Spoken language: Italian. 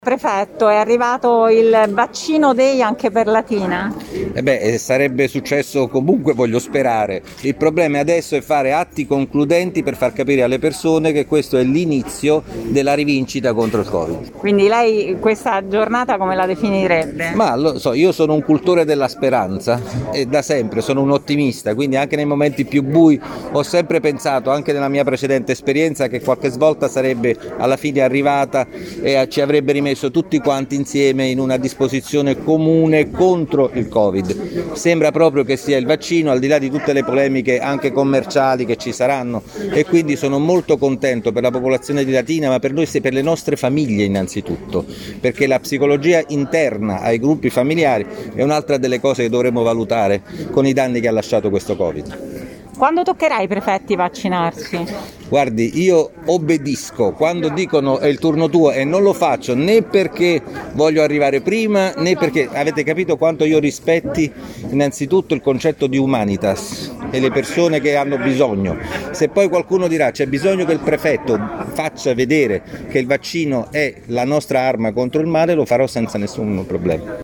Prefetto, è arrivato il vaccino Day anche per Latina? Sarebbe successo comunque, voglio sperare. Il problema adesso è fare atti concludenti per far capire alle persone che questo è l'inizio della rivincita contro il Covid. Quindi lei questa giornata come la definirebbe? Ma lo so, io sono un cultore della speranza e da sempre sono un ottimista, quindi anche nei momenti più bui ho sempre pensato, anche nella mia precedente esperienza, che qualche svolta sarebbe alla fine arrivata e ci avrebbe rimesso tutti quanti insieme in una disposizione comune contro il Covid. Sembra proprio che sia il vaccino, al di là di tutte le polemiche anche commerciali che ci saranno, e quindi sono molto contento per la popolazione di Latina, ma per noi, per le nostre famiglie innanzitutto, perché la psicologia interna ai gruppi familiari è un'altra delle cose che dovremmo valutare con i danni che ha lasciato questo Covid. Quando toccherà ai prefetti vaccinarsi? Guardi, io obbedisco quando dicono è il turno tuo, e non lo faccio né perché voglio arrivare prima, né perché avete capito quanto io rispetti innanzitutto il concetto di humanitas e le persone che hanno bisogno. Se poi qualcuno dirà c'è bisogno che il prefetto faccia vedere che il vaccino è la nostra arma contro il male, lo farò senza nessun problema.